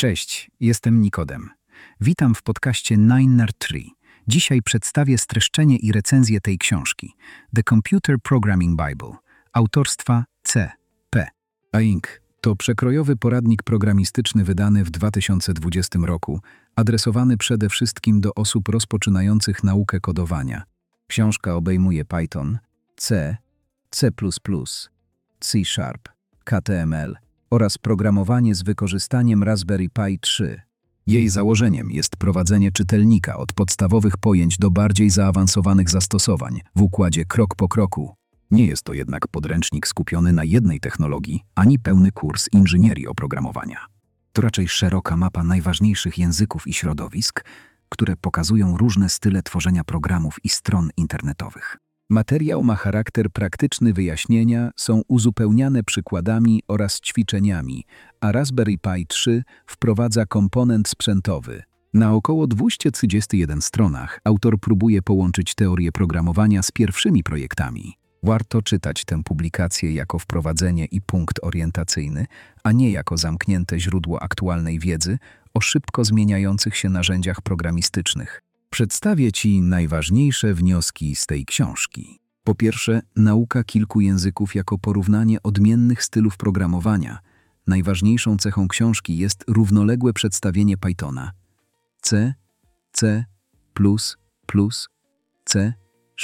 Cześć, jestem Nikodem. Witam w podcaście 9nerd3. Dzisiaj przedstawię streszczenie i recenzję tej książki The Computer Programming Bible, autorstwa C.P. Inc. To przekrojowy poradnik programistyczny wydany w 2020 roku, adresowany przede wszystkim do osób rozpoczynających naukę kodowania. Książka obejmuje Python, C, C++, C#, HTML oraz programowanie z wykorzystaniem Raspberry Pi 3. Jej założeniem jest prowadzenie czytelnika od podstawowych pojęć do bardziej zaawansowanych zastosowań w układzie krok po kroku. Nie jest to jednak podręcznik skupiony na jednej technologii, ani pełny kurs inżynierii oprogramowania. To raczej szeroka mapa najważniejszych języków i środowisk, które pokazują różne style tworzenia programów i stron internetowych. Materiał ma charakter praktyczny, wyjaśnienia są uzupełniane przykładami oraz ćwiczeniami, a Raspberry Pi 3 wprowadza komponent sprzętowy. Na około 231 stronach autor próbuje połączyć teorię programowania z pierwszymi projektami. Warto czytać tę publikację jako wprowadzenie i punkt orientacyjny, a nie jako zamknięte źródło aktualnej wiedzy o szybko zmieniających się narzędziach programistycznych. Przedstawię Ci najważniejsze wnioski z tej książki. Po pierwsze, nauka kilku języków jako porównanie odmiennych stylów programowania. Najważniejszą cechą książki jest równoległe przedstawienie Pythona, C, C++, C#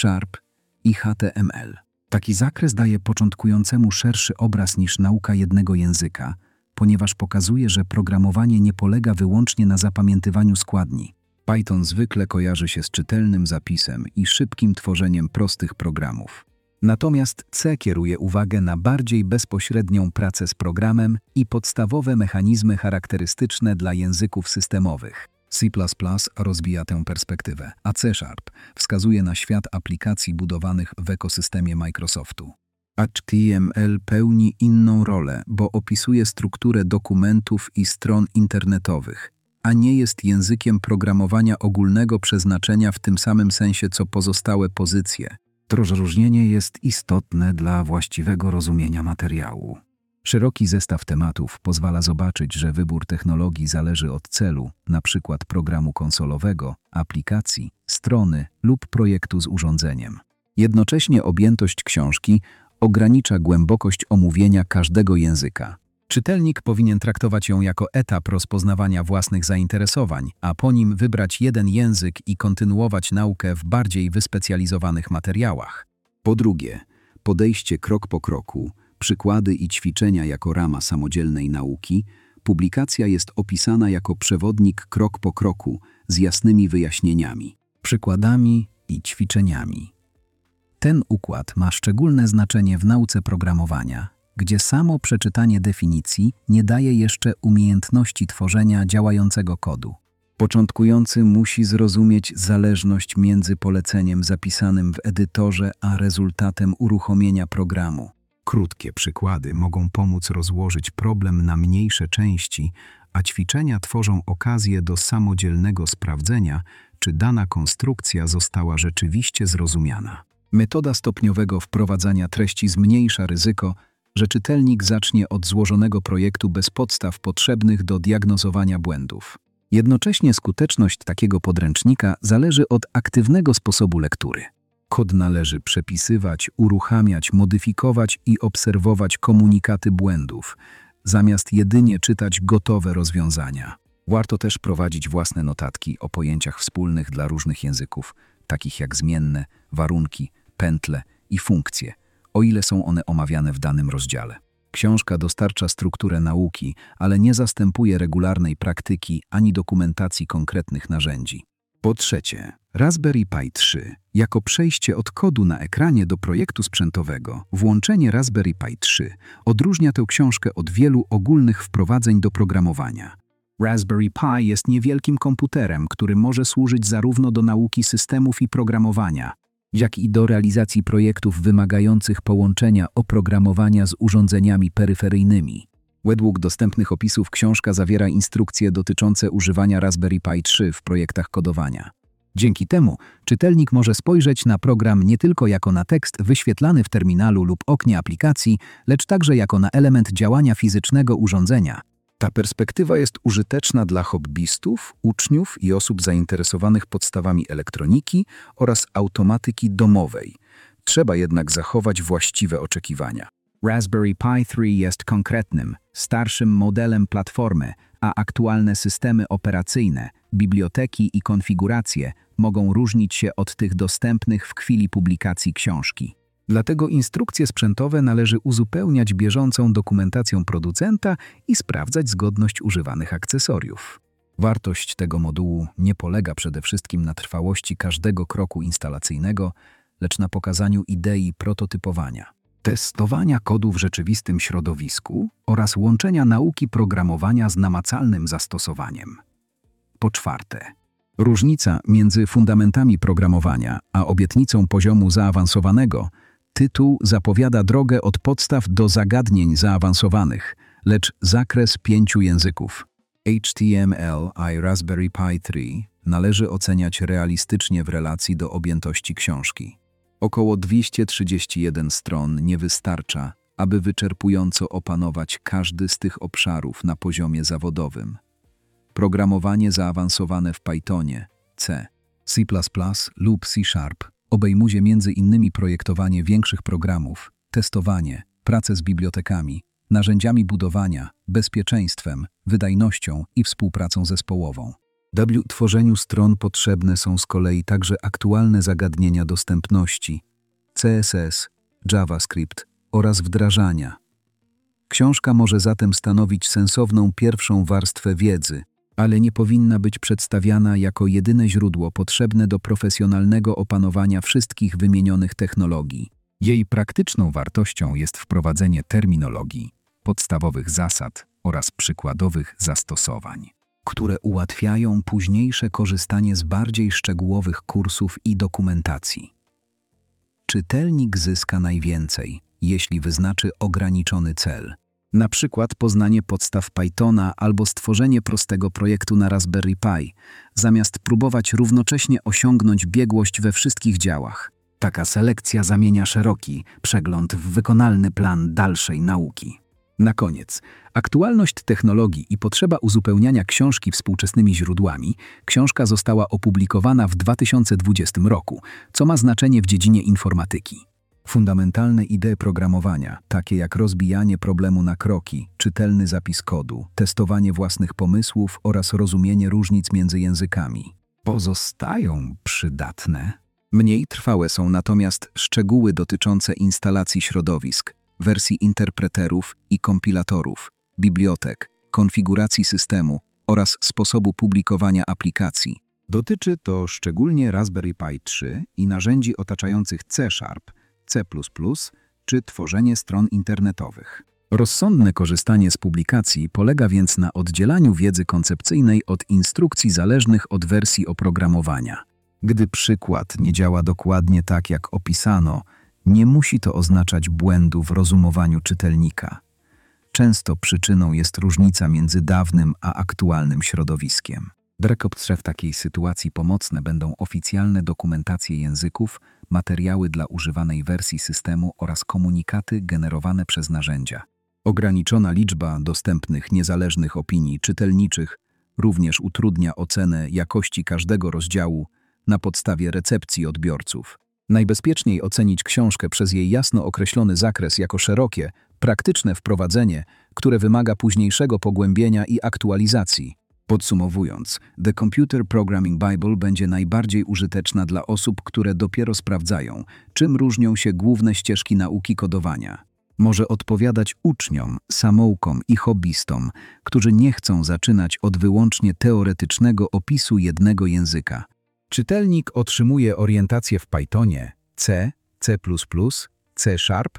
i HTML. Taki zakres daje początkującemu szerszy obraz niż nauka jednego języka, ponieważ pokazuje, że programowanie nie polega wyłącznie na zapamiętywaniu składni. Python zwykle kojarzy się z czytelnym zapisem i szybkim tworzeniem prostych programów. Natomiast C kieruje uwagę na bardziej bezpośrednią pracę z programem i podstawowe mechanizmy charakterystyczne dla języków systemowych. C++ rozwija tę perspektywę, a C# wskazuje na świat aplikacji budowanych w ekosystemie Microsoftu. HTML pełni inną rolę, bo opisuje strukturę dokumentów i stron internetowych, a nie jest językiem programowania ogólnego przeznaczenia w tym samym sensie co pozostałe pozycje. To rozróżnienie jest istotne dla właściwego rozumienia materiału. Szeroki zestaw tematów pozwala zobaczyć, że wybór technologii zależy od celu, np. programu konsolowego, aplikacji, strony lub projektu z urządzeniem. Jednocześnie objętość książki ogranicza głębokość omówienia każdego języka. Czytelnik powinien traktować ją jako etap rozpoznawania własnych zainteresowań, a po nim wybrać jeden język i kontynuować naukę w bardziej wyspecjalizowanych materiałach. Po drugie, podejście krok po kroku, przykłady i ćwiczenia jako rama samodzielnej nauki, publikacja jest opisana jako przewodnik krok po kroku z jasnymi wyjaśnieniami, przykładami i ćwiczeniami. Ten układ ma szczególne znaczenie w nauce programowania, gdzie samo przeczytanie definicji nie daje jeszcze umiejętności tworzenia działającego kodu. Początkujący musi zrozumieć zależność między poleceniem zapisanym w edytorze a rezultatem uruchomienia programu. Krótkie przykłady mogą pomóc rozłożyć problem na mniejsze części, a ćwiczenia tworzą okazję do samodzielnego sprawdzenia, czy dana konstrukcja została rzeczywiście zrozumiana. Metoda stopniowego wprowadzania treści zmniejsza ryzyko, że czytelnik zacznie od złożonego projektu bez podstaw potrzebnych do diagnozowania błędów. Jednocześnie skuteczność takiego podręcznika zależy od aktywnego sposobu lektury. Kod należy przepisywać, uruchamiać, modyfikować i obserwować komunikaty błędów, zamiast jedynie czytać gotowe rozwiązania. Warto też prowadzić własne notatki o pojęciach wspólnych dla różnych języków, takich jak zmienne, warunki, pętle i funkcje, o ile są one omawiane w danym rozdziale. Książka dostarcza strukturę nauki, ale nie zastępuje regularnej praktyki ani dokumentacji konkretnych narzędzi. Po trzecie, Raspberry Pi 3 jako przejście od kodu na ekranie do projektu sprzętowego. Włączenie Raspberry Pi 3 odróżnia tę książkę od wielu ogólnych wprowadzeń do programowania. Raspberry Pi jest niewielkim komputerem, który może służyć zarówno do nauki systemów i programowania, jak i do realizacji projektów wymagających połączenia oprogramowania z urządzeniami peryferyjnymi. Według dostępnych opisów książka zawiera instrukcje dotyczące używania Raspberry Pi 3 w projektach kodowania. Dzięki temu czytelnik może spojrzeć na program nie tylko jako na tekst wyświetlany w terminalu lub oknie aplikacji, lecz także jako na element działania fizycznego urządzenia. Ta perspektywa jest użyteczna dla hobbystów, uczniów i osób zainteresowanych podstawami elektroniki oraz automatyki domowej. Trzeba jednak zachować właściwe oczekiwania. Raspberry Pi 3 jest konkretnym, starszym modelem platformy, a aktualne systemy operacyjne, biblioteki i konfiguracje mogą różnić się od tych dostępnych w chwili publikacji książki. Dlatego instrukcje sprzętowe należy uzupełniać bieżącą dokumentacją producenta i sprawdzać zgodność używanych akcesoriów. Wartość tego modułu nie polega przede wszystkim na trwałości każdego kroku instalacyjnego, lecz na pokazaniu idei prototypowania, testowania kodu w rzeczywistym środowisku oraz łączenia nauki programowania z namacalnym zastosowaniem. Po czwarte, różnica między fundamentami programowania a obietnicą poziomu zaawansowanego. Tytuł zapowiada drogę od podstaw do zagadnień zaawansowanych, lecz zakres 5 języków HTML i Raspberry Pi 3 należy oceniać realistycznie w relacji do objętości książki. Około 231 stron nie wystarcza, aby wyczerpująco opanować każdy z tych obszarów na poziomie zawodowym. Programowanie zaawansowane w Pythonie, C, C++ lub C# obejmuje m.in. projektowanie większych programów, testowanie, pracę z bibliotekami, narzędziami budowania, bezpieczeństwem, wydajnością i współpracą zespołową. W tworzeniu stron potrzebne są z kolei także aktualne zagadnienia dostępności, CSS, JavaScript oraz wdrażania. Książka może zatem stanowić sensowną pierwszą warstwę wiedzy, ale nie powinna być przedstawiana jako jedyne źródło potrzebne do profesjonalnego opanowania wszystkich wymienionych technologii. Jej praktyczną wartością jest wprowadzenie terminologii, podstawowych zasad oraz przykładowych zastosowań, które ułatwiają późniejsze korzystanie z bardziej szczegółowych kursów i dokumentacji. Czytelnik zyska najwięcej, jeśli wyznaczy ograniczony cel, na przykład poznanie podstaw Pythona albo stworzenie prostego projektu na Raspberry Pi, zamiast próbować równocześnie osiągnąć biegłość we wszystkich działach. Taka selekcja zamienia szeroki przegląd w wykonalny plan dalszej nauki. Na koniec, aktualność technologii i potrzeba uzupełniania książki współczesnymi źródłami. Książka została opublikowana w 2020 roku, co ma znaczenie w dziedzinie informatyki. Fundamentalne idee programowania, takie jak rozbijanie problemu na kroki, czytelny zapis kodu, testowanie własnych pomysłów oraz rozumienie różnic między językami, pozostają przydatne. Mniej trwałe są natomiast szczegóły dotyczące instalacji środowisk, wersji interpreterów i kompilatorów, bibliotek, konfiguracji systemu oraz sposobu publikowania aplikacji. Dotyczy to szczególnie Raspberry Pi 3 i narzędzi otaczających C#, C++ czy tworzenie stron internetowych. Rozsądne korzystanie z publikacji polega więc na oddzielaniu wiedzy koncepcyjnej od instrukcji zależnych od wersji oprogramowania. Gdy przykład nie działa dokładnie tak, jak opisano, nie musi to oznaczać błędu w rozumowaniu czytelnika. Często przyczyną jest różnica między dawnym a aktualnym środowiskiem. W takiej sytuacji pomocne będą oficjalne dokumentacje języków, materiały dla używanej wersji systemu oraz komunikaty generowane przez narzędzia. Ograniczona liczba dostępnych niezależnych opinii czytelniczych również utrudnia ocenę jakości każdego rozdziału na podstawie recepcji odbiorców. Najbezpieczniej ocenić książkę przez jej jasno określony zakres jako szerokie, praktyczne wprowadzenie, które wymaga późniejszego pogłębienia i aktualizacji. Podsumowując, The Computer Programming Bible będzie najbardziej użyteczna dla osób, które dopiero sprawdzają, czym różnią się główne ścieżki nauki kodowania. Może odpowiadać uczniom, samoukom i hobbystom, którzy nie chcą zaczynać od wyłącznie teoretycznego opisu jednego języka. Czytelnik otrzymuje orientację w Pythonie, C, C++, C#,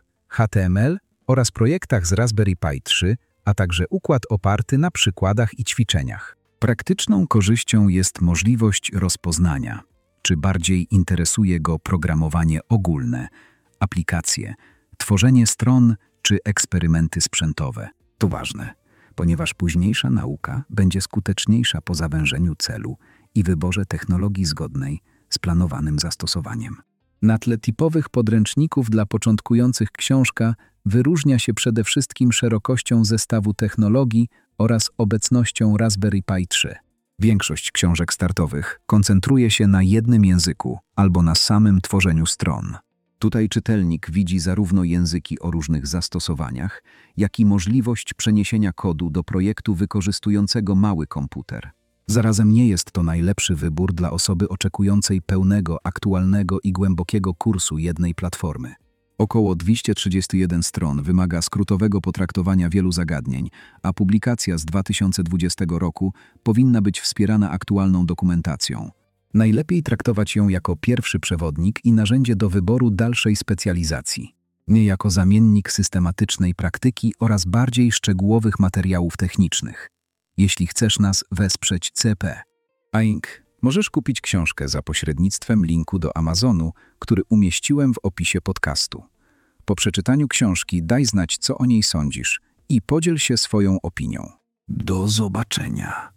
HTML oraz projektach z Raspberry Pi 3, a także układ oparty na przykładach i ćwiczeniach. Praktyczną korzyścią jest możliwość rozpoznania, czy bardziej interesuje go programowanie ogólne, aplikacje, tworzenie stron czy eksperymenty sprzętowe. To ważne, ponieważ późniejsza nauka będzie skuteczniejsza po zawężeniu celu i wyborze technologii zgodnej z planowanym zastosowaniem. Na tle typowych podręczników dla początkujących książka wyróżnia się przede wszystkim szerokością zestawu technologii oraz obecnością Raspberry Pi 3. Większość książek startowych koncentruje się na jednym języku albo na samym tworzeniu stron. Tutaj czytelnik widzi zarówno języki o różnych zastosowaniach, jak i możliwość przeniesienia kodu do projektu wykorzystującego mały komputer. Zarazem nie jest to najlepszy wybór dla osoby oczekującej pełnego, aktualnego i głębokiego kursu jednej platformy. Około 231 stron wymaga skrótowego potraktowania wielu zagadnień, a publikacja z 2020 roku powinna być wspierana aktualną dokumentacją. Najlepiej traktować ją jako pierwszy przewodnik i narzędzie do wyboru dalszej specjalizacji, nie jako zamiennik systematycznej praktyki oraz bardziej szczegółowych materiałów technicznych. Jeśli chcesz nas wesprzeć CP Inc., możesz kupić książkę za pośrednictwem linku do Amazonu, który umieściłem w opisie podcastu. Po przeczytaniu książki daj znać, co o niej sądzisz i podziel się swoją opinią. Do zobaczenia.